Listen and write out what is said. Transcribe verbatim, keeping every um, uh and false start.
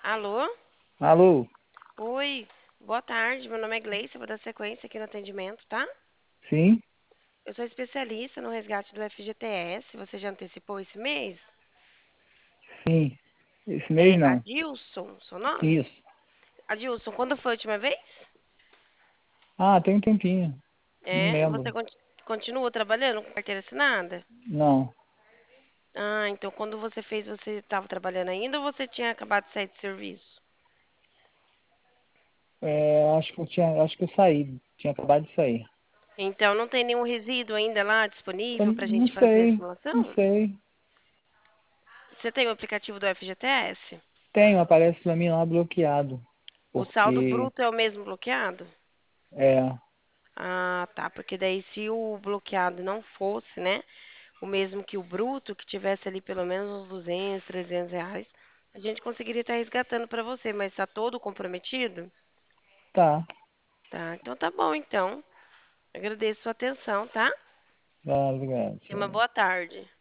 Alô? Alô? Oi, boa tarde. Meu nome é Gleice, vou dar sequência aqui no atendimento, tá? Sim? Eu sou especialista no resgate do F G T S. Você já antecipou esse mês? Sim. Esse mês É não. Adilson, seu nome? Isso. Adilson, quando foi a última vez? Ah, tem um tempinho. Não É, você lembro. conti- continua trabalhando com carteira assinada? Não. Ah, então quando você fez, você estava trabalhando ainda ou você tinha acabado de sair de serviço? É, acho que eu tinha, acho que eu saí. Tinha acabado de sair. Então não tem nenhum resíduo ainda lá Eu disponível para a não gente fazer a sei. Não simulação? sei. Você tem o aplicativo do F G T S? Tenho, aparece pra mim lá bloqueado. O saldo Porque bruto é o mesmo bloqueado? é, Ah, tá. Porque daí, se o bloqueado não fosse, né, o mesmo que o bruto, que tivesse ali pelo menos uns duzentos, trezentos reais, a gente conseguiria estar resgatando para você, mas está todo comprometido? tá. Tá, então tá bom, então. Agradeço sua atenção, tá? Ah, obrigado. Tenha uma Tchau. boa tarde.